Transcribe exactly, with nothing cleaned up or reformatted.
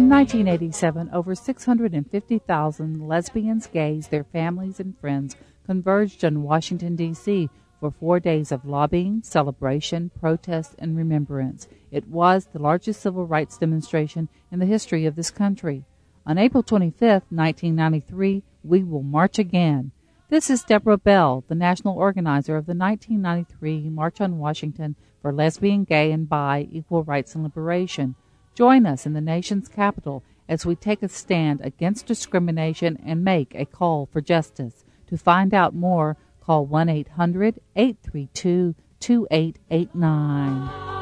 In nineteen eighty-seven, over six hundred fifty thousand lesbians, gays, their families, and friends converged in Washington, D C for four days of lobbying, celebration, protest, and remembrance. It was the largest civil rights demonstration in the history of this country. On April twenty-fifth, nineteen ninety-three, we will march again. This is Deborah Bell, the national organizer of the nineteen ninety-three March on Washington for Lesbian, Gay, and Bi Equal Rights and Liberation. Join us in the nation's capital as we take a stand against discrimination and make a call for justice. To find out more, call one eight hundred, eight three two, two eight eight nine.